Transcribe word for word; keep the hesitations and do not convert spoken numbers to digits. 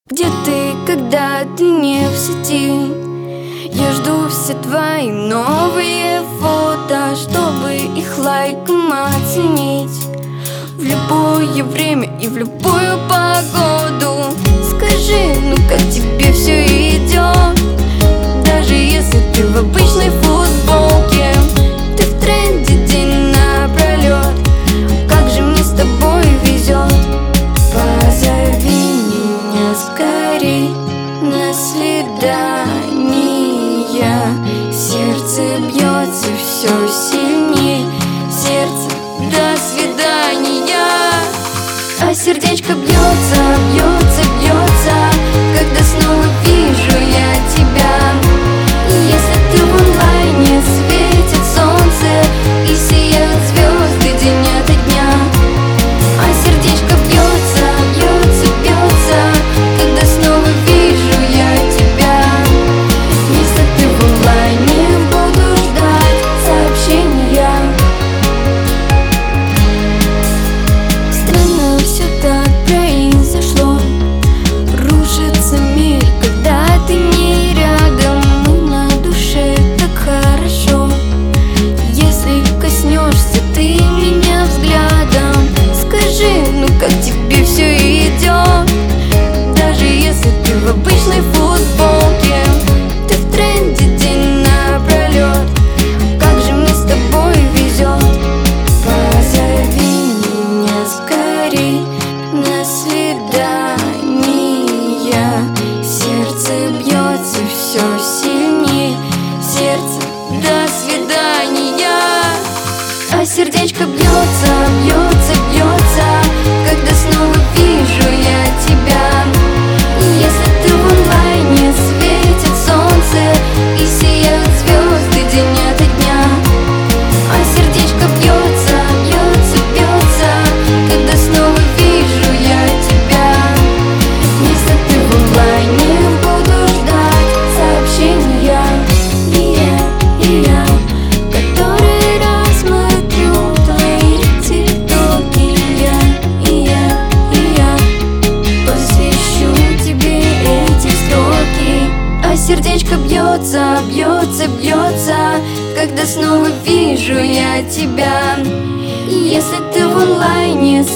Где ты, когда ты не в сети? Я жду все твои новые фото, чтобы их лайком оценить в любое время и в любую погоду. Скажи, ну как тебе все идет? Даже если ты в обычной футболке, ты в тренде день напролет. Как же мне с тобой везет. Позови меня скорей на свидание. Сердце бьется все сильней. Сердце, до свидания. А сердечко бьется, бьется, бьется, когда снова вижу я тебя. И если ты в онлайне, светит солнце и сияют звезды день ото дня. А сердечко бьется, бьется, бьется, когда снова вижу я тебя. Если ты в онлайне, буду ждать сообщения. Странно все так произошло. Рушится мир, когда ты не рядом. И на душе так хорошо, если коснешься ты меня взглядом. Скажи, ну как тебе все идет? Даже если ты в обычной футболке, ты в тренде день напролет. Как же мне с тобой везет. Позови меня скорей на свидание. Сердце бьется все сильней. Сердце, до свидания. А сердечко бьется, бьется, бьется, когда снова вижу я тебя. И если ты в онлайне, светит солнце и сияют звезды день ото дня. А сердечко бьется, бьется, бьется, когда снова вижу я тебя. Если ты в онлайне, буду ждать сообщения. И я, и я, который раз смотрю твои тиктоки. Я, и я, и я посвящу тебе эти строки. А сердечко бьется, бьется, бьется, когда снова вижу я тебя. И если ты в онлайне,